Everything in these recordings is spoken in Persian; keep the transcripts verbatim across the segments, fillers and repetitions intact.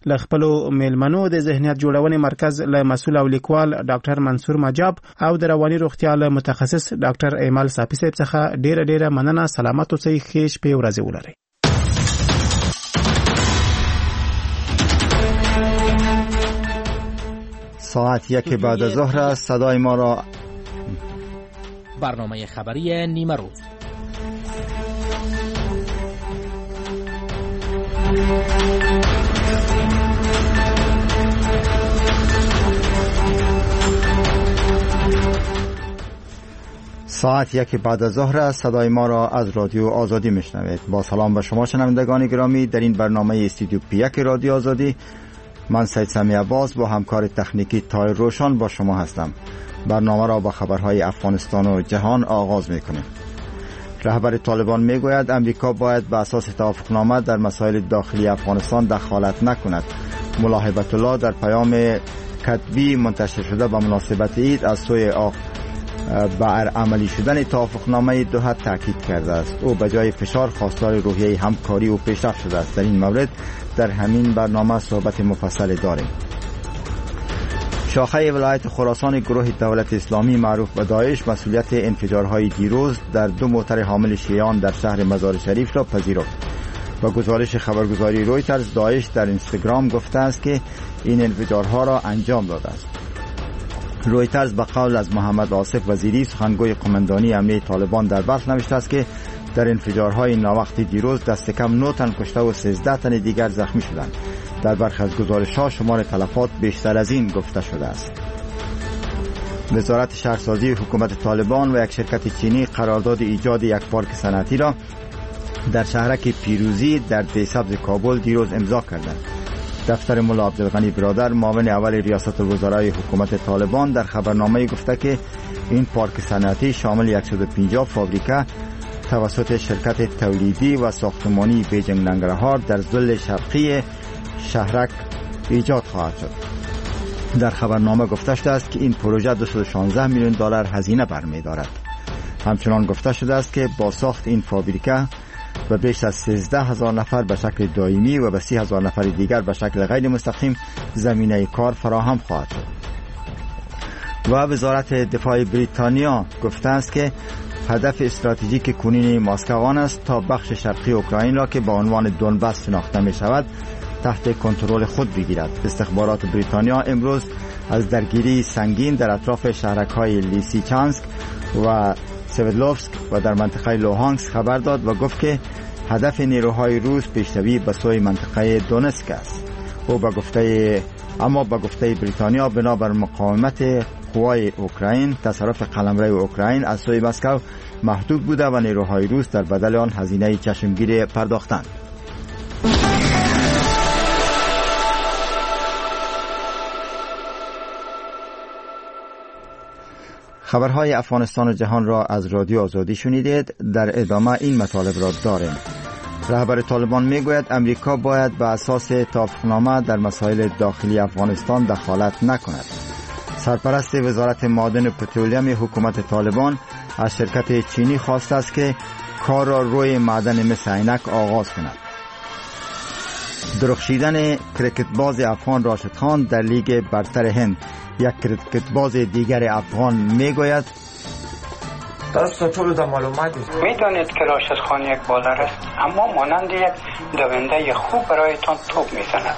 ل خپل میلمنو د ذهنیت جوړونې مرکز له مسول او لیکوال ډاکټر منصور مجاب او د رواني روغتیا له متخصص ډاکټر ایمل صافی صاحب څخه ډیره ډیره مننه. سلامت اوسئ، ښه شپه ورځ ولرئ. ساعت یک بعد از ظهر است. صدای ما را برنامه خبری نیمه روز. ساعت یک بعد از ظهر است. صدای ما را از رادیو آزادی میشنوید. با سلام به شما شنوندگان گرامی. در این برنامه استودیو پی یک رادیو آزادی من سید سمی عباس با همکار تکنیکی تایر روشن با شما هستم. برنامه را با خبرهای افغانستان و جهان آغاز میکنیم. رهبر طالبان میگوید امریکا باید به اساس توافقنامه در مسائل داخلی افغانستان دخالت نکند. ملا هیبت الله در پیام کتبی منتشر شده به مناسبت عید از سوی آخ بر عملی شدن توافقنامه دوحه تاکید کرده است. او به جای فشار خواستار روحیه همکاری و پیشرفت شده است. در این مورد در همین برنامه صحبت مفصل داریم. شاخه ولایت خراسان گروه دولت اسلامی معروف به داعش مسئولیت انفجارهای دیروز در دو موتر حامل شیعیان در شهر مزار شریف را پذیرفت. با گزارش خبرگزاری رویترز داعش در اینستاگرام گفته است که این انفجارها را انجام داده است. رویترز به قول از محمد آصف وزیری سخنگوی قماندانی امنیه طالبان در بلخ نوشته است که در انفجارهای ناوقتی دیروز دست کم نه تن کشته و سیزده تن دیگر زخمی شدند. در برخی از گزارش‌ها شمار تلفات بیشتر از این گفته شده است. وزارت شهرسازی حکومت طالبان و یک شرکت چینی قرارداد ایجاد یک پارک صنعتی را در شهرک پیروزی در دیسبز کابل دیروز امضا کردند. دفتر ملا عبدالغنی برادر معاون اول ریاست الوزرای حکومت طالبان در خبرنامه گفته که این پارک صنعتی شامل صد و پنجاه فابریکه توسط شرکت تولیدی و ساختمانی بیجنگ ننگرهار در ضلع شرقی شهرک ایجاد خواهد شد. در خبرنامه گفته شده است که این پروژه دویست و شانزده میلیون دلار هزینه برمی‌دارد. همچنان گفته شده است که با ساخت این فابریکه به بیش از سیزده هزار نفر به شکل دائمی و به سی هزار نفر دیگر به شکل غیر مستقیم زمینه کار فراهم خواهد شد. و وزارت دفاع بریتانیا گفته است که هدف استراتژیک کنونی مسکو آن است تا بخش شرقی اوکراین را که با عنوان دونباس شناخته می شود تحت کنترل خود بگیرد. استخبارات بریتانیا امروز از درگیری سنگین در اطراف شهرک‌های لیسیچانسک و سویدلوفسک و در منطقه لوهانسک خبر داد و گفت که هدف نیروهای روس پیشروی به سوی منطقه دونتسک است. او به گفته اما به گفته بریتانیا بنابر مقاومت قوای اوکراین تصرف قلمرو اوکراین از سوی مسکو محدود بوده و نیروهای روس در بدل آن هزینه چشمگیری پرداختند. خبرهای افغانستان و جهان را از رادیو آزادی شنیدید. در ادامه این مطالب را داریم. رهبر طالبان میگوید امریکا باید به اساس توافقنامه در مسائل داخلی افغانستان دخالت نکند. سرپرست وزارت معادن و پترولیم حکومت طالبان از شرکت چینی خواسته است که کار را روی معدن مس عینک آغاز کند. درخشیدن کرکتباز افغان راشد خان در لیگ برتر هند. یک کرکتباز دیگر افغان میگوید تاسو ټول د معلومات میدانید که راشد خان یک بالر است اما مانند یک دونده خوب برایتان توپ میزند.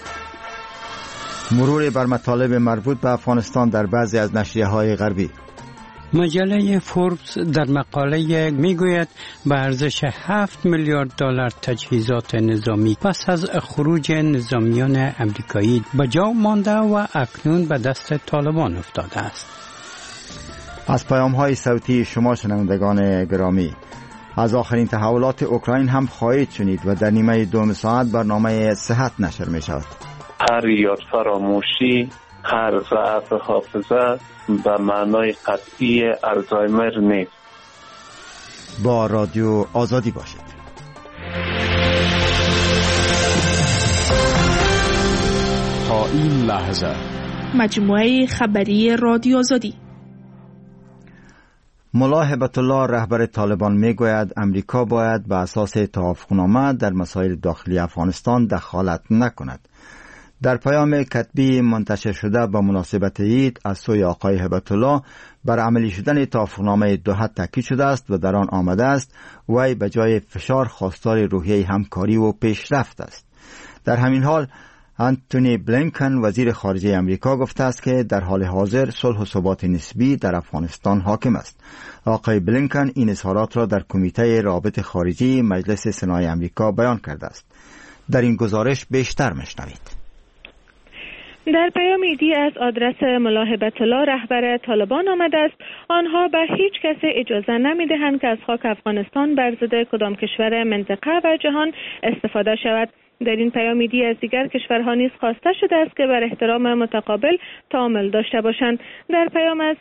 مرور بر مطالب مربوط به افغانستان در بعضی از نشریه‌های غربی. مجله فوربس در مقاله میگوید به ارزش هفت میلیارد دلار تجهیزات نظامی پس از خروج نظامیان امریکایی به جا مانده و اکنون به دست طالبان افتاده است. از پیام‌های صوتی شما شنوندگان گرامی، از آخرین تحولات اوکراین هم خواهید شنید و در نیمه دوم ساعت برنامه صحت نشر می شود. هر یاد فراموشی، هر ضعف حافظه به معنای قطعی الزایمر نیست. با رادیو آزادی باشید. تا این لحظه مجموعه خبری رادیو آزادی. ملا هیبت الله رهبر طالبان میگوید امریکا باید به اساس توافقنامه در مسائل داخلی افغانستان دخالت نکند. در پیام کتبی منتشر شده با مناسبت عید از سوی آقای هبت الله بر عملی شدن توافقنامه دوحه تاکید شده است و در آن آمده است وی به جای فشار خواستار روحیه همکاری و پیشرفت است. در همین حال انتونی بلینکن وزیر خارجه امریکا گفته است که در حال حاضر صلح و ثبات نسبی در افغانستان حاکم است. آقای بلینکن این اظهارات را در کمیته روابط خارجی مجلس سنای امریکا بیان کرده است. در این گزارش بیشتر میشنوید. در پیامی از آدرس ملا هبت الله رهبر طالبان آمده است آنها به هیچ کس اجازه نمیدهند که از خاک افغانستان بر ضد کدام کشور منطقه و جهان استفاده شود. در این پیامی از دیگر کشورها نیز خواسته شده است که بر احترام متقابل تعامل داشته باشند. در پیام از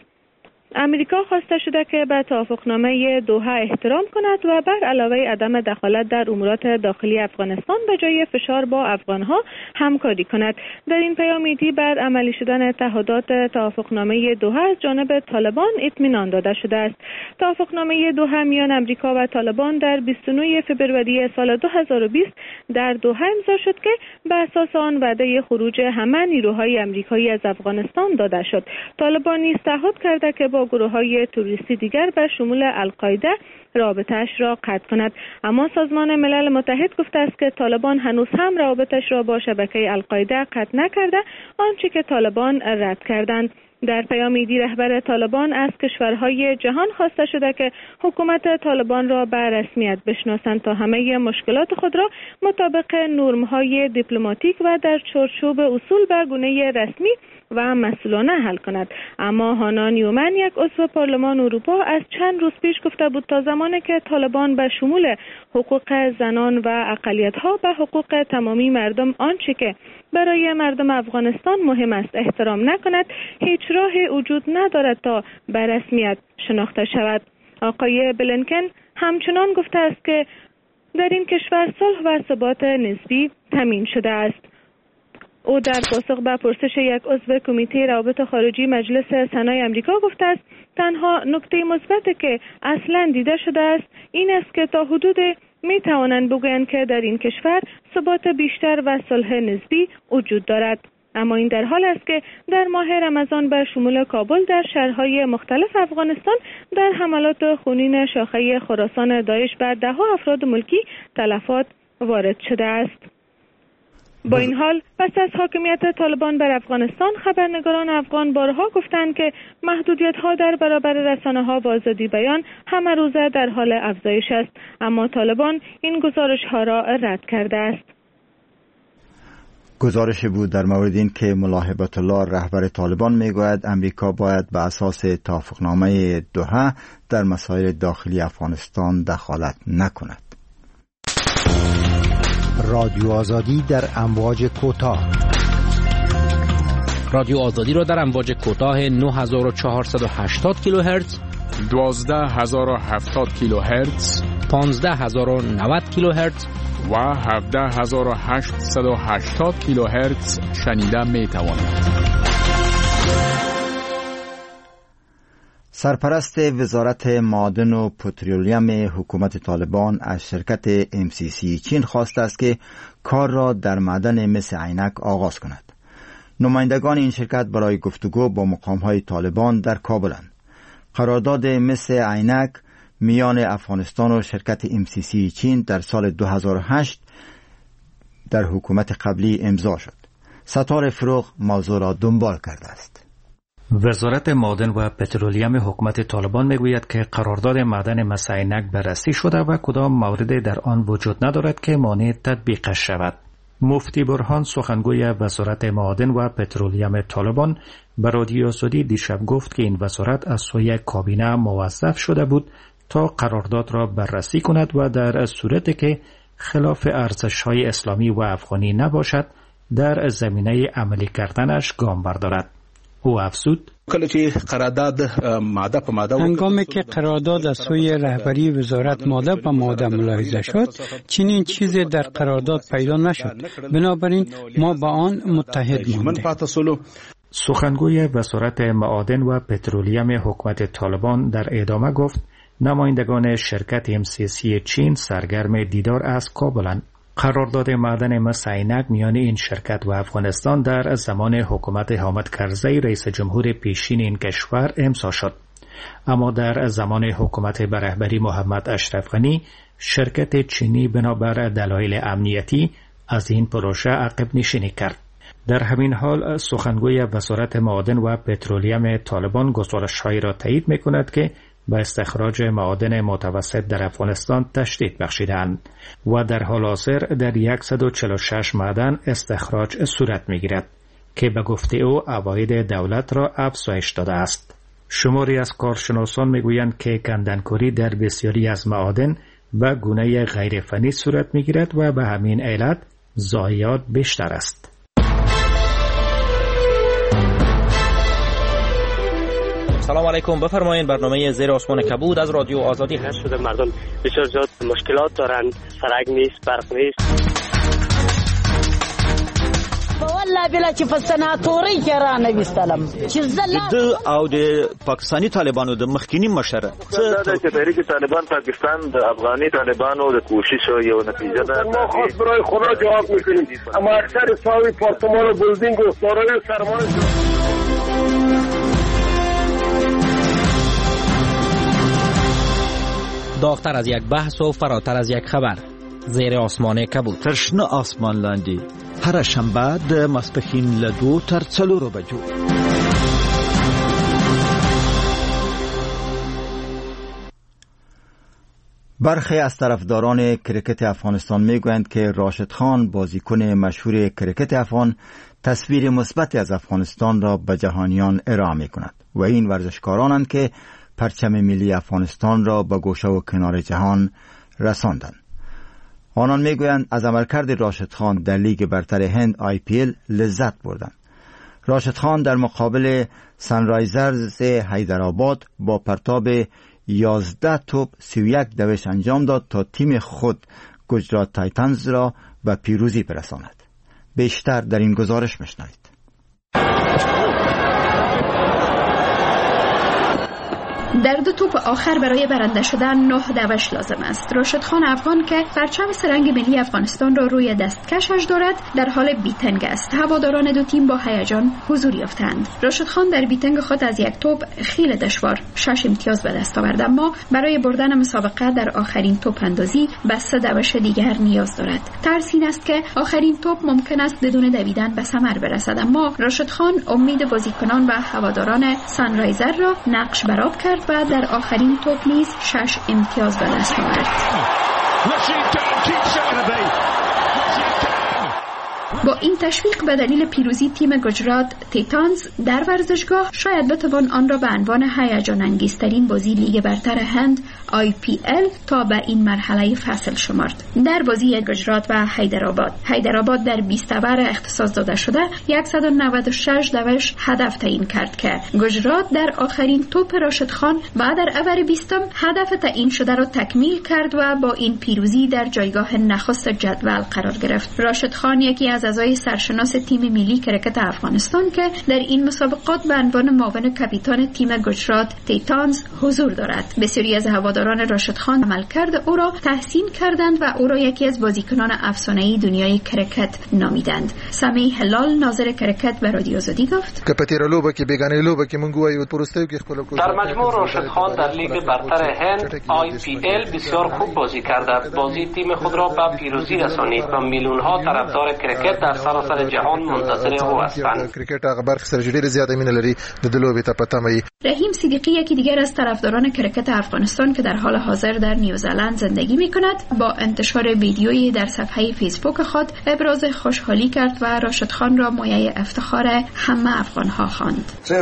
امریکا خواسته شده که به توافقنامه دوحه احترام کند و بر علاوه عدم دخالت در امورات داخلی افغانستان به جای فشار با افغانها همکاری کند. در این پیامیدی بعد عملی شدن تعهدات توافقنامه دوحه از جانب طالبان اطمینان داده شده است. توافقنامه دوحه میان امریکا و طالبان در بیست و نه فوریه سال دو هزار و بیست در دوحه امضا شد که به اساس آن وعده خروج همه نیروهای امریکایی از افغانستان داده شد. طالبان نیز تعهد کرده که با گروه‌های تروریستی دیگر به شمول القاعده رابطه‌اش را قطع کند. اما سازمان ملل متحد گفته است که طالبان هنوز هم رابطه‌اش را با شبکه القاعده قطع نکرده، آنچه که طالبان رد کردند. در پیامی رهبر طالبان از کشورهای جهان خواسته شده که حکومت طالبان را به رسمیت بشناسند تا همه مشکلات خود را مطابق نرم‌های دیپلماتیک و در چارچوب اصول به گونه رسمی و مسئولانه حل کند. اما هانا نیومن یک عضو پارلمان اروپا از چند روز پیش گفته بود تا زمانی که طالبان به شمول حقوق زنان و اقلیت‌ها به حقوق تمامی مردم آنچه که برای مردم افغانستان مهم است احترام نکند، هیچ راهی وجود ندارد تا به رسمیت شناخته شود. آقای بلینکن همچنان گفته است که در این کشور صلح و ثبات نسبی تامین شده است. او در پاسخ به پرسش یک عضو کمیته روابط خارجی مجلس سنای امریکا گفته است تنها نکته مثبتی که اصلا دیده شده است این است که تا حدود می توانند بگویند که در این کشور ثبات بیشتر و صلح نسبی وجود دارد. اما این در حال است که در ماه رمضان به شمول کابل در شهرهای مختلف افغانستان در حملات خونین شاخه خراسان داعش بر ده ها افراد ملکی تلفات وارد شده است. با این حال پس از حاکمیت طالبان بر افغانستان خبرنگاران افغان بارها گفتند که محدودیت‌ها در برابر رسانه‌ها و آزادی بیان همه روزه در حال افزایش است، اما طالبان این گزارش‌ها را رد کرده است. گزارش بود در مورد این که ملا هبت الله رهبر طالبان میگوید امریکا باید به اساس توافقنامه دوحه در مسائل داخلی افغانستان دخالت نکند. رادیو آزادی در امواج کوتاه. رادیو آزادی را در امواج کوتاه نه هزار و چهارصد و هشتاد کیلوهرتز، دوازده هزار و هفتاد کیلوهرتز، پانزده هزار و نود کیلوهرتز و هفده هزار و هشتصد و هشتاد کیلوهرتز شنیده می توانید. سرپرست وزارت معادن و پترولیم حکومت طالبان از شرکت ام سی سی چین خواسته است که کار را در معدن مس عینک آغاز کند. نمایندگان این شرکت برای گفتگو با مقام‌های طالبان در کابلند. قرارداد مس عینک میان افغانستان و شرکت ام سی سی چین در سال دو هزار و هشت در حکومت قبلی امضا شد. ستاره فروغ موضوع را دنبال کرده است. وزارت معادن و پترولیم حکومت طالبان میگوید که قرارداد معدن مس عینک بررسی شده و کدام موردی در آن وجود ندارد که مانع تطبیقش شود. مفتی برهان سخنگوی وزارت معادن و پترولیم طالبان به رادیو آزادی دیشب گفت که این وزارت از سوی کابینه موظف شده بود تا قرارداد را بررسی کند و در صورتی که خلاف ارزش‌های اسلامی و افغانی نباشد در زمینه عملی کردنش گام بردارد. او افزود هنگامی که قرارداد از سوی رهبری وزارت ماده به ماده ملاحظه شد چنین چیزی در قرارداد پیدا نشد، بنابراین ما با آن متحد ماندیم. سخنگوی وزارت معادن و پترولیم حکومت طالبان در ادامه گفت نمایندگان شرکت ام سی سی چین سرگرم دیدار از کابلند. قرارداد معدن مس عینک میان این شرکت و افغانستان در زمان حکومت حامد کرزی رئیس جمهور پیشین این کشور امضا شد. اما در زمان حکومت به رهبری محمد اشرف غنی شرکت چینی بنابر دلایل امنیتی از این پروژه عقب نشینی کرد. در همین حال سخنگوی وزارت معادن و پترولیم طالبان گزارش‌هایی را تایید می‌کند که به استخراج معادن متوسط در افغانستان تشدید بخشیدند و در حال حاضر در صد و چهل و شش معدن استخراج صورت می‌گیرد که به گفته او عواید دولت را افزایش داده است. شماری از کارشناسان می‌گویند که کندنکاری در بسیاری از معادن به گونه غیر فنی صورت می‌گیرد و به همین علت ضایعات بیشتر است. سلام علیکم، بفرمایید. برنامه زیر آسمان کبود از رادیو آزادی هست. شده مردم بسیار زیاد مشکلات دارند، سرک نیست، برق نیست. والله بلا چې فسناتوري کې را نه وستلم چې زله د او د پاکستانی طالبانو د مخکینی مشر څه د تحریک طالبان پاکستان د افغاني طالبانو د کوشش یو نتیجه ده. ما خاص برای خدا جواب میکنیم، اما اکثر ساوی پارتمان و بلدینگ و سارای سرمایه داغتر از یک بحث و فراتر از یک خبر. زیر آسمان کبود. ترشنه آسمان لاندی هر شنبه د ماسپښین له دوو تر څلورو بجو. برخی از طرفداران کرکت افغانستان میگویند که راشد خان بازیکن مشهور کرکت افغان تصویر مثبتی از افغانستان را به جهانیان ارائه میکند و این ورزشکارانند که پرچم ملی افغانستان را به گوشه و کنار جهان رساندند. آنان میگویند از عملکرد راشد خان در لیگ برتر هند آی پی ال لذت بردند. راشد خان در مقابل سنرایزرز حیدرآباد با پرتاب یازده توپ سی و یک دوش انجام داد تا تیم خود گجرات تایتنز را به پیروزی برساند. بیشتر در این گزارش میشنوید. در دو توپ آخر برای برنده شدن نه دوش لازم است. راشد خان افغان که پرچم سرنگ ملی افغانستان را روی دستکشش دارد در حال بیتنگ است. هواداران دو تیم با هیجان حضور یافتند. راشد خان در بیتنگ خود از یک توپ خیلی دشوار شش امتیاز به دست آورد، اما برای بردن مسابقه در آخرین توپ اندازی به سه دوش دیگر نیاز دارد. ترس این است که آخرین توپ ممکن است بدون دویدن به ثمر برسد، اما راشد خان امید بازیکنان و هواداران سنرایزر را نقش برآب کرد و در آخرین توپ نیز شش امتیاز به دست آورد. با این تشویق به دلیل پیروزی تیم گجرات تیتانز در ورزشگاه شاید بتوان آن را به عنوان هیجان انگیزترین بازی لیگ برتر هند آی پی ال تا به این مرحله فصل شمرد. در بازی گجرات و حیدرآباد، حیدرآباد در بیست اوور اختصاص داده شده صد و نود و شش دوش هدف تعیین کرد که گجرات در آخرین توپ راشد خان و در اوور بیستم هدف تعیین شده را تکمیل کرد و با این پیروزی در جایگاه نخست جدول قرار گرفت. راشد خان یکی از اعضای سرشناس تیم ملی کرکت افغانستان که در این مسابقات به عنوان معاون کاپیتان تیم گجرات تیتانز حضور دارد. بسیاری از هواداران راشد خان عملکرد او را تحسین کردند و او را یکی از بازیکنان افسانه‌ای دنیای کرکت نامیدند. سمی هلال ناظر کرکت به رادیو آزادی گفت: در مجموع راشد خان در لیگ برتر هند آی پی ال بسیار خوب بازی کرده. بازی تیم خود را به پیروزی رسانید و میلیون‌ها طرفدار کرکت در سراسر جهان منتظر او هستند. رحیم صدیقی یکی دیگر از طرفداران کرکت افغانستان که در حال حاضر در نیوزلند زندگی می‌کند با انتشار ویدیویی در صفحه فیسبوک خود ابراز خوشحالی کرد و راشد خان را مایه افتخار همه افغان‌ها خواند. چه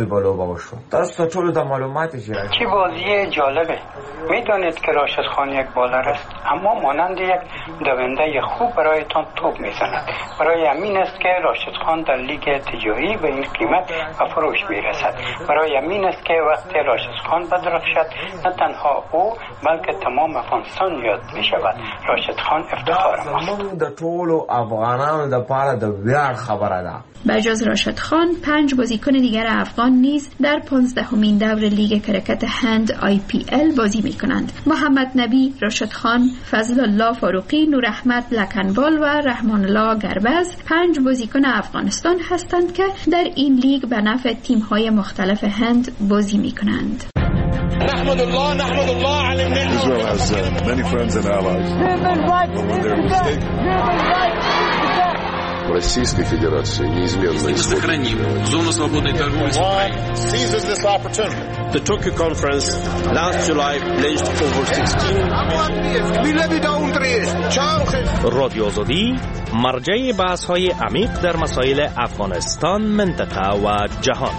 بازی جالبه. می‌دانید که راشد خان یک بالر است، اما مانند یک دونده خوب برایتان توپ می‌زند. برای همین است که راشد خان در لیگ تجاری به این قیمت و فروش میرسد. برای همین است که وقتی راشد خان بدرخشد نه تنها او بلکه تمام افغانستان یاد می شود. راشد خان افتخار ماست. د ټولو افغانانو لپاره د ویاړ خبره ده. بجز راشد خان، پنج بازیکن دیگر افغان نیز در پانزدهمین دور لیگ کرکت هند آی پی ال بازی می کنند. محمد نبی، راشد خان، فضل الله فاروقی، نور احمد لکنوال و رحمان الله گربز پنج بازیکن افغانستان هستند که در این لیگ به نفع تیم‌های مختلف هند بازی می کنند. نحمد الله نحمد الله على النعمة. Israel has uh, many friends and allies. When they're mistaken. Российской Федерации неизменно использует. Зону свободной торговли с Украиной. Seizes this opportunity. The Tokyo conference last July pledged over sixteen. رادیو آزادی مرجع بحث‌های عمیق در مسائل افغانستان، منطقه و جهان.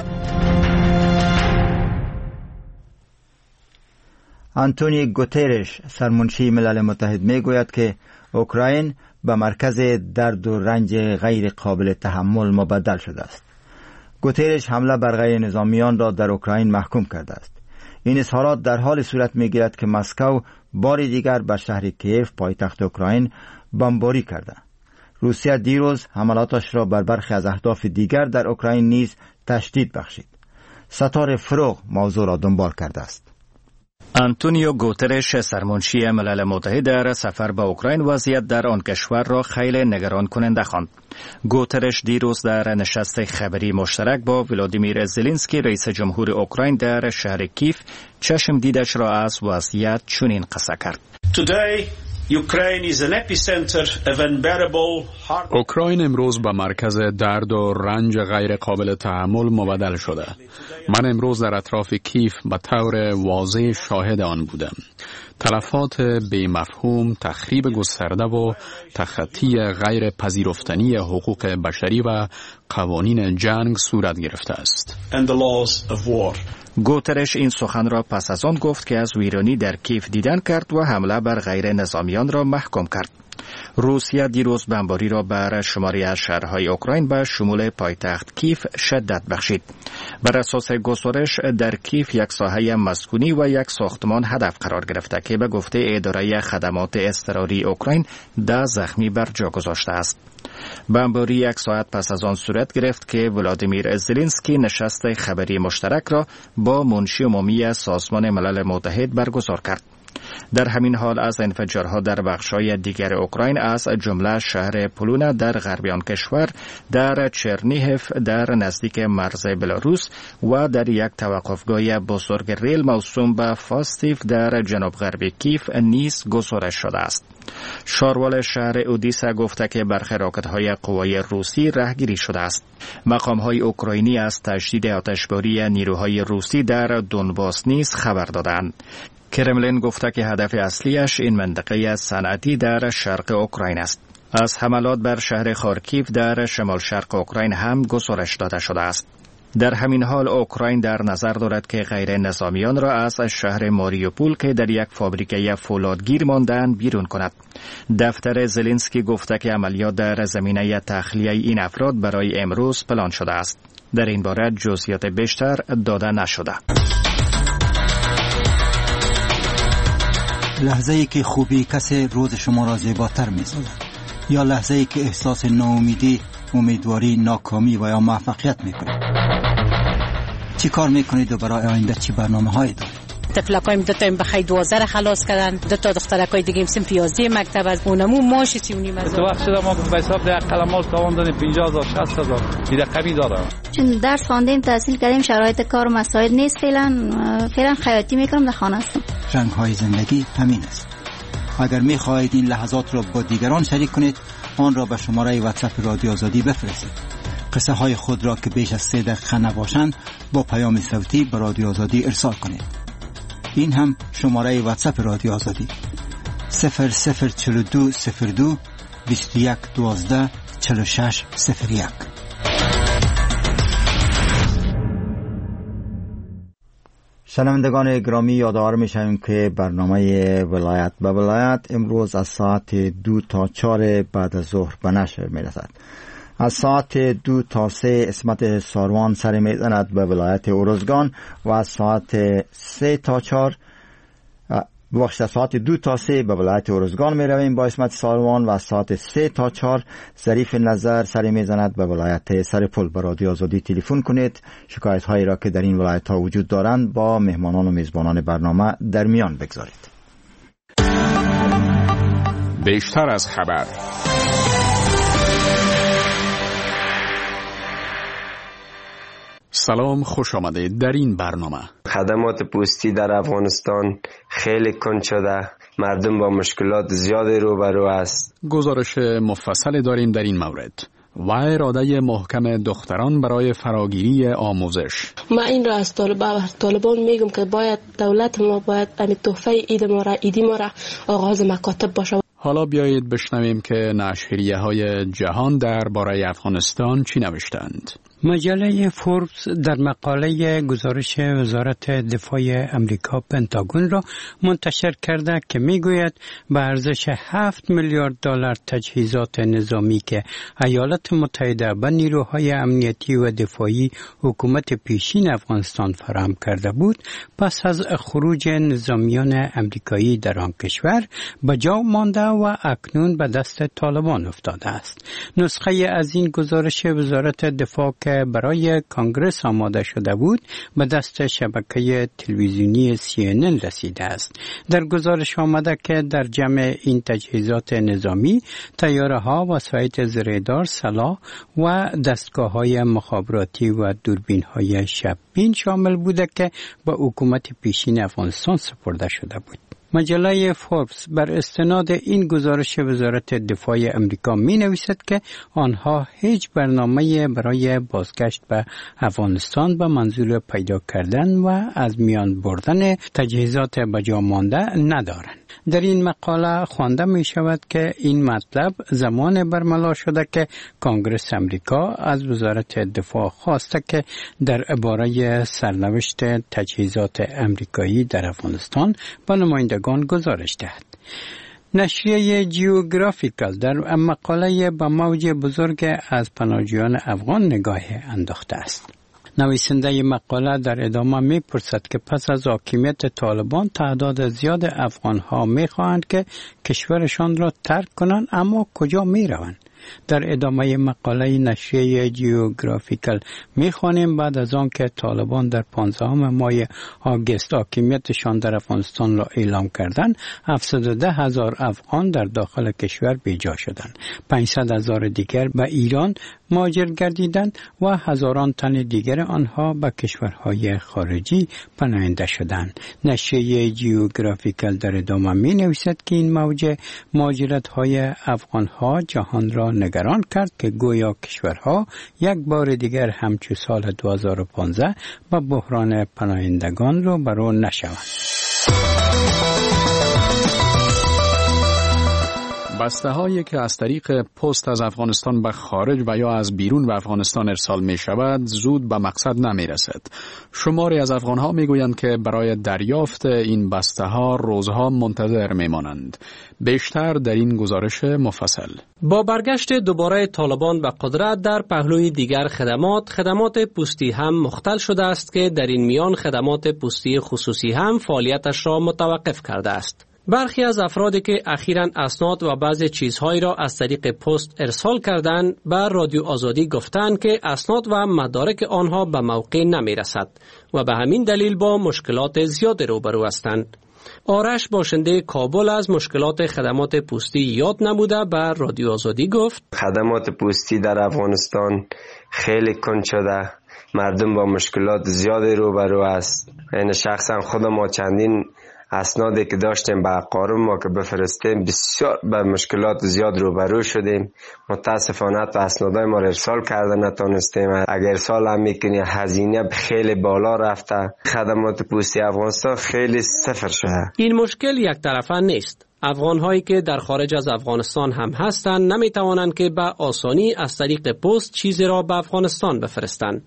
آنتونی گوترش، سرمنشی ملل متحد، میگوید که اوکراین به مرکز درد و رنج غیر قابل تحمل مبدل شده است. گوترش حمله بر غیر نظامیان را در اوکراین محکوم کرده است. این اظهارات در حال صورت میگیرد که مسکو بار دیگر بر شهر کیف پایتخت اوکراین بمباری کرده. روسیه دیروز حملاتش را بر برخی از اهداف دیگر در اوکراین نیز تشدید بخشید. ستاره فروغ موضوع را دنبال کرده است. آنتونیو گوترش، سرمنشی ملل متحد، در سفر به اوکراین وضعیت در آن کشور را خیلی نگران کننده خواند. گوترش دیروز در نشست خبری مشترک با ولادیمیر زلنسکی رئیس جمهور اوکراین در شهر کیف چشم دیدش را از وضعیت چنین قصه کرد. اوکراین امروز به مرکز درد و رنج غیر قابل تحمل مبدل شده. من امروز در اطراف کیف به طور واضح شاهد آن بودم. تلفات بی مفهوم، تخریب گسترده و تخطی غیر پذیرفتنی حقوق بشری و قوانین جنگ صورت گرفته است. گوترش این سخن را پس از آن گفت که از ویرانی در کیف دیدن کرد و حمله بر غیر نظامیان را محکوم کرد. روسیه دیروز بمباری را بر شماری از شهرهای اوکراین به شمول پایتخت کیف شدت بخشید. بر اساس گزارش در کیف یک ساحه مسکونی و یک ساختمان هدف قرار گرفته که به گفته اداره خدمات اضطراری اوکراین ده زخمی بر جا گذاشته است. بمباری یک ساعت پس از آن صورت گرفت که ولادیمیر زلنسکی نشست خبری مشترک را با منشی عمومی سازمان ملل متحد برگزار کرد. در همین حال از انفجارها در بخش‌های دیگر اوکراین از جمله شهر پولونا در غرب آن کشور، در چرنیهف در نزدیک مرز بلاروس و در یک توقفگاه بزرگ ریل موسوم به فاستیف در جنوب غربی کیف نیز گزارش شده است. شاروال شهر اودیسا گفته که برخی راکت‌های قوای روسی رهگیری شده است. مقام‌های اوکراینی از تشدید آتشباری نیروهای روسی در دونباس نیز خبر دادند. کرملین گفته که هدف اصلیش این منطقه صنعتی در شرق اوکراین است. از حملات بر شهر خارکیف در شمال شرق اوکراین هم گزارش داده شده است. در همین حال اوکراین در نظر دارد که غیر نظامیان را از شهر ماریوپول که در یک فابریکه فولادگیر ماندند بیرون کند. دفتر زلنسکی گفته که عملیات در زمینه تخلیه این افراد برای امروز پلان شده است. در این باره جزئیات بیشتر داده نشده. لحظه ای که خوبی کسی روز شما را زیباتر می سازد، یا لحظه ای که احساس ناامیدی، امیدواری، ناکامی و یا موفقیت می کنید. چی کار می کنید و برای آینده چی برنامه هایی دارید؟ تفلکایم دو تا بخای دوازده را خلاص کردن، دو تا دخترکای دیگه هم سمت یازده مکتب از اونمو ماشی سی اونیم از تو وقت شده ما به حساب ده قلمال تاوان دادیم پنجاه هزار شصت هزار دیده قمی داره. چون درس خواندیم تحصیل کردیم شرایط کار و مسائل نیست، فعلا فعلا خیاطی میکنم، در خانه هستم. رنگ های زندگی همین است. اگر می خواهید این لحظات را با دیگران شریک کنید، آن را به شماره واتساپ رادیو آزادی بفرستید. قصه های خود را که بیش از سه دقیقه نباشند با پیام صوتی به رادیو آزادی ارسال کنید. این هم شماره واتساپ رادیو آزادی صفر صفر چهل و دو صفر دو بیست و یک دوازده چهل و شش صفر یک. شنوندگان گرامی، یادآور میشویم که برنامه ولایت به ولایت امروز از ساعت دو تا چهار بعد از ظهر به نشر میرسد. از ساعت دو تا سه اسمت ساروان سر میزند به ولایت ارزگان و از ساعت سه تا چهار بخش ساعت دو تا سه به ولایت ارزگان می رویم با اسمت ساروان و از ساعت سه تا چهار ظریف نظر سر می زند به ولایت سرپل. به رادیو آزادی تلفن کنید، شکایت هایی را که در این ولایت ها وجود دارند با مهمانان و میزبانان برنامه در میان بگذارید. بیشتر از خبر. سلام، خوش آمدید. در این برنامه خدمات پستی در افغانستان خیلی کند شده، مردم با مشکلات زیادی روبرو است. گزارش مفصل داریم در این مورد و اراده محکم دختران برای فراگیری آموزش. من این را از طالبان میگم که باید دولت ما باید همین تحفه عید ما را ایدی ما را آغاز مکاتب باشه. حالا بیایید بشنویم که نشریه های جهان درباره افغانستان چی نوشتند. مجله فوربس در مقاله گزارش وزارت دفاع امریکا پنتاگون را منتشر کرده که میگوید به ارزش هفت میلیارد دلار تجهیزات نظامی که ایالات متحده به نیروهای امنیتی و دفاعی حکومت پیشین افغانستان فراهم کرده بود، پس از خروج نظامیان امریکایی در آن کشور به جا مانده و اکنون به دست طالبان افتاده است. نسخه از این گزارش وزارت دفاع که برای کانگرس آماده شده بود به دست شبکه تلویزیونی سی ان ان رسیده است. در گزارش آمده که در جمع این تجهیزات نظامی طیاره ها، وسایط زرهدار، سلاح و دستگاه های مخابراتی و دوربین های شببین شامل بوده که به حکومت پیشین افغانستان سپرده شده بود. مجله فوربس بر استناد این گزارش وزارت دفاع امریکا می نویسد که آنها هیچ برنامه برای بازگشت به افغانستان به منظور پیدا کردن و از میان بردن تجهیزات به جا مانده ندارند. در این مقاله خوانده می شود که این مطلب زمان برملا شده که کانگرس امریکا از وزارت دفاع خواسته که درباره سرنوشت تجهیزات امریکایی در افغانستان به نمایندگان گزارش دهد. نشریه جیوگرافیکال در مقاله به موج بزرگ از پناهجویان افغان نگاه انداخته است. نویسنده مقاله در ادامه می پرسد که پس از حاکمیت طالبان تعداد زیاد افغانها می خواهند که کشورشان را ترک کنند، اما کجا می روند؟ در ادامه مقاله نشریه جیوگرافیکال می خوانیم بعد از آن که طالبان در پانزدهم ماه آگوست حاکمیتشان در افغانستان را اعلام کردند، هفتصد و ده هزار افغان در داخل کشور بیجا شدند، پانصد هزار دیگر به ایران مهاجر گردیدند و هزاران تن دیگر آنها به کشورهای خارجی پناهنده شدند. نشریه جیوگرافیکال در ادامه می نویسد که این موج مهاجرت های افغان ها جهان را نگران کرد که گویا کشورها یک بار دیگر همچو سال دو هزار و پانزده به بحران پناهندگان رو برو نشوند. بسته هایی که از طریق پست از افغانستان به خارج و یا از بیرون به افغانستان ارسال می شود زود به مقصد نمی رسد. شماری از افغان ها می گویند که برای دریافت این بسته ها روزها منتظر می مانند. بیشتر در این گزارش مفصل. با برگشت دوباره طالبان به قدرت در پهلوی دیگر خدمات، خدمات پستی هم مختل شده است که در این میان خدمات پستی خصوصی هم فعالیتش را متوقف کرده است. برخی از افرادی که اخیراً اسناد و بعضی چیزهایی را از طریق پست ارسال کردند به رادیو آزادی گفتند که اسناد و مدارک آنها به موقع نمی رسد و به همین دلیل با مشکلات زیاد روبرو هستند. آرش باشنده کابل از مشکلات خدمات پستی یاد نموده به رادیو آزادی گفت: خدمات پستی در افغانستان خیلی کند شده، مردم با مشکلات زیادی روبرو است. این شخصا خود ما چندین اسنادی که داشتیم به اقارب ما که بفرستیم بسیار به مشکلات زیاد روبرو شدیم. متاسفانه تا اسنادای ما را ارسال کرده نتونستیم. اگر ارسال هم میکنی هزینه خیلی بالا رفته. خدمات پستی افغانستان خیلی صفر شده. این مشکل یک طرفه نیست. افغان هایی که در خارج از افغانستان هم هستند نمی توانند که به آسانی از طریق پست چیزی را به افغانستان بفرستند.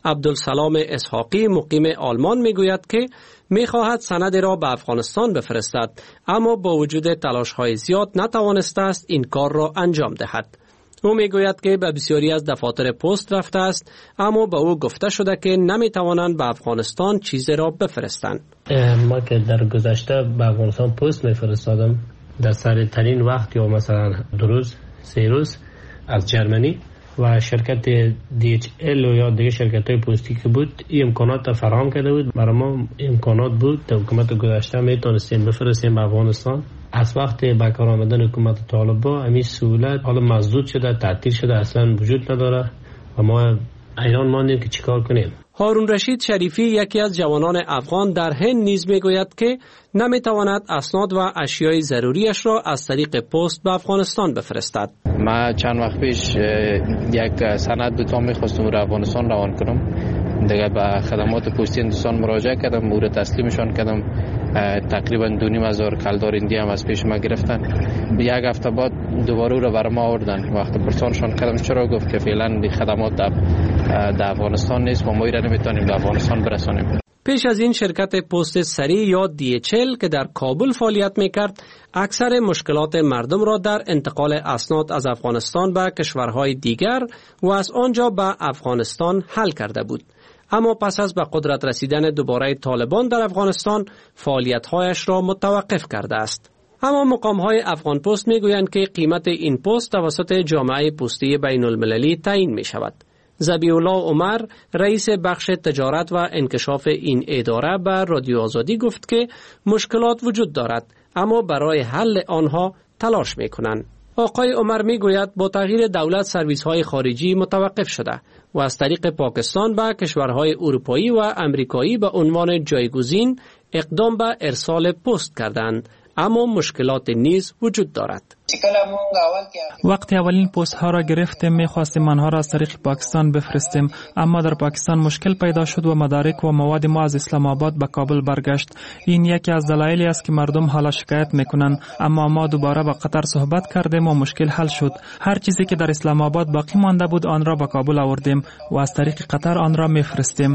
عبدالسلام اسحاقی مقیم آلمان میگوید که میخواهد سند را به افغانستان بفرستد، اما با وجود تلاش‌های زیاد نتوانسته است این کار را انجام دهد. او میگوید که به بسیاری از دفاتر پست رفته است، اما به او گفته شده که نمیتوانند به افغانستان چیزی را بفرستند. ما که در گذشته به افغانستان پست میفرستادم در سریعترین وقت، یا مثلا دو روز سه روز از جرمنی، و شرکت دی اچ ال یا دیگه شرکت های پستی که بود این امکانات فراهم کرده بود. برای ما امکانات بود در حکومت گذشته میتونستیم بفرستیم به افغانستان. از وقت به کار آمدن حکومت طالبان همین سهولت حالا مسدود شده، تعطیل شده، اصلا وجود نداره و ما حیران ماندیم که چیکار کنیم. هارون رشید شریفی یکی از جوانان افغان در هند نیز میگوید که نمیتواند اسناد و اشیای ضروریش را از طریق پست به افغانستان بفرستد. ما چند وقت پیش یک سند دو تا میخواستم رو افغانستان روان کنم، دیگه به خدمات پستی هندوستان مراجعه کردم، مورد تسلیمشان کردم. تقریبا دو نیم هزار کلدار هندی هم از پیش ما گرفتن. یک هفته بعد دوباره رو برای ما آوردن. وقتی پرسانشان کردم چرا، گفت که فعلا دی خدمات در افغانستان نیست و ما را نمیتونیم در افغانستان برسانیم. پیش از این شرکت پست سریع یا دی اچ ال که در کابل فعالیت میکرد، اکثر مشکلات مردم را در انتقال اسناد از افغانستان به کشورهای دیگر و از آنجا به افغانستان حل کرده بود. اما پس از به قدرت رسیدن دوباره طالبان در افغانستان فعالیت‌هایش را متوقف کرده است. اما مقام‌های افغان پست میگویند که قیمت این پست توسط جامعه پستی بین المللی تعیین می شود. ذبیح الله عمر رئیس بخش تجارت و انکشاف این اداره به رادیو آزادی گفت که مشکلات وجود دارد، اما برای حل آنها تلاش می‌کنند. آقای عمر میگوید با تغییر دولت سرویس‌های خارجی متوقف شده و از طریق پاکستان به کشورهای اروپایی و امریکایی به عنوان جایگزین اقدام به ارسال پست کردند، اما مشکلات نیز وجود دارد. وقتی اولین پست ها را گرفتیم میخواستیم آنها را از طریق پاکستان بفرستیم، اما در پاکستان مشکل پیدا شد و مدارک و مواد ما از اسلام آباد به کابل برگشت. این یکی از دلایلی است که مردم حالا شکایت میکنند، اما ما دوباره با قطر صحبت کردیم و مشکل حل شد. هر چیزی که در اسلام آباد باقی مانده بود آن را به کابل آوردیم و از طریق قطر آن را میفرستیم.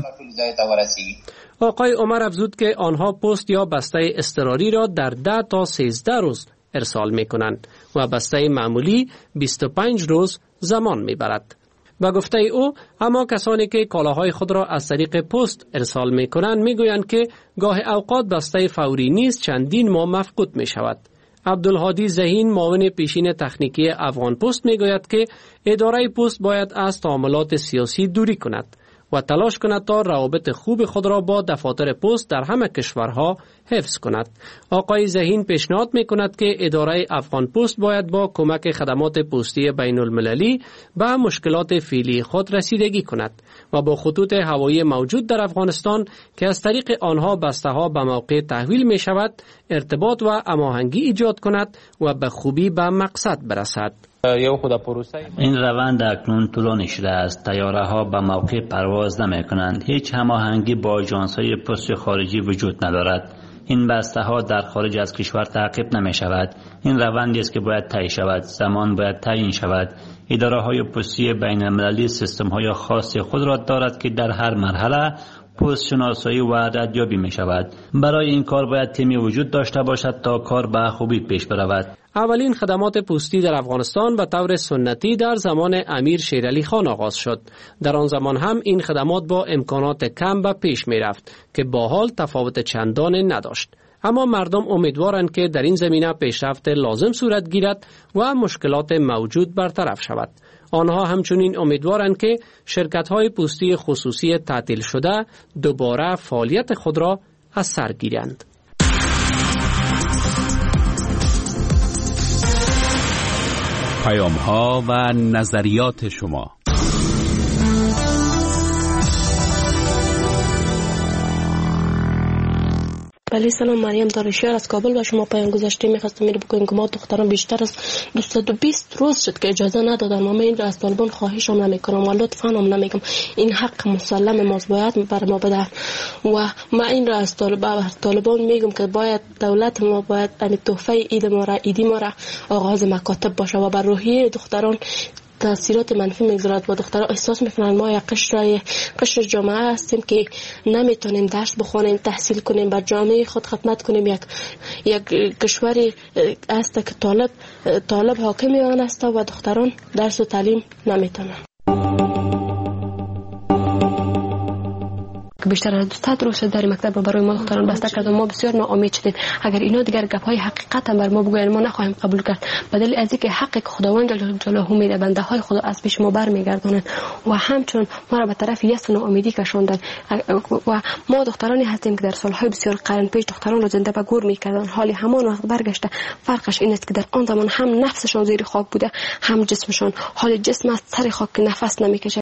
آقای عمر افزود که آنها پست یا بسته اضطراری را در ده تا سیزده روز ارسال می کنند و بسته معمولی بیست و پنج روز زمان می برد. به گفته او، اما کسانی که کالاهای خود را از طریق پست ارسال می کنند می گویند که گاه اوقات بسته فوری نیست چندین ماه مفقود می شود. عبدالهادی ذهین معاون پیشین تکنیکی افغان پست می گوید که اداره پست باید از تعاملات سیاسی دوری کند و تلاش کند تا روابط خوب خود را با دفاتر پست در همه کشورها حفظ کند. آقای ذهین پیشنهاد می کند که اداره افغان پست باید با کمک خدمات پستی بین المللی به مشکلات فعلی خود رسیدگی کند و با خطوط هوایی موجود در افغانستان که از طریق آنها بسته ها به موقع تحویل می شود ارتباط و هماهنگی ایجاد کند و به خوبی به مقصد برسد. این روند اکنون طولانی شده است. طیاره ها به موقع پرواز نمی کنند. هیچ هماهنگی با آژانس های پست خارجی وجود ندارد. این بسته ها در خارج از کشور تعقیب نمی شود. این روندی است که باید طی شود. زمان باید تعیین شود. اداره های پستی بین المللی سیستم های خاص خود را دارد که در هر مرحله پست شناسایی و ردیابی می شود. برای این کار باید تیمی وجود داشته باشد تا کار به خوبی پیش برود. اولین خدمات پستی در افغانستان به طور سنتی در زمان امیر شیرعلی خان آغاز شد. در آن زمان هم این خدمات با امکانات کم به پیش می رفت که با حال تفاوت چندانی نداشت. اما مردم امیدوارند که در این زمینه پیشرفت لازم صورت گیرد و مشکلات موجود برطرف شود. آنها همچنین امیدوارند که شرکت‌های پستی خصوصی تعطیل شده دوباره فعالیت خود را از سر گیرند. پیام‌ها و نظریات شما. بله سلام، مریم دارشیار از کابل و شما پیام گذاشته می‌خواستم میره بگویم که ما دختران بیشتر از دویست و بیست روز شد که اجازه ندادن. ما این را از طالبان خواهش هم نمی‌کنم و لطفاً هم نمیگم، این حق مسلم ماست، باید بر ما بده و ما این را از طالبان میگم که باید دولت ما باید این تحفه عید ما را عیدی ما را آغاز مکاتب باشه و بر روحیه دختران تاثیرات منفی میگذارد. با دخترها احساس میکنن ما یک قشر قشر جامعه هستیم که نمیتونیم درس بخونیم، تحصیل کنیم، بر جامعه خود خدمت کنیم. یک یک کشوری است که طالب طالب حاکم آن است و دختران درس و تعلیم نمیتونن. بیشتر از صد روز در مکتب برای ما دختران بسته کرد و ما بسیار ناامید شدیم. اگر اینا دیگر گپ‌های حقیقت هم بر ما بگویند ما نخواهیم قبول کرد، بدل از اینکه حق خداوند جل جلاله میده بنده های خدا از پیش ما برمیگردونند و همچون ما را به طرف یأس و ناامیدی کشاندند. و ما دخترانی هستیم که در سالهای بسیار قرن پیش دختران را زنده به گور میکردند، حالی همان وقت برگشته. فرقش این است که در آن زمان هم نفسشان زیر خاک بوده هم جسمشان. حال جسم از سر خاک نفس نمیکشه.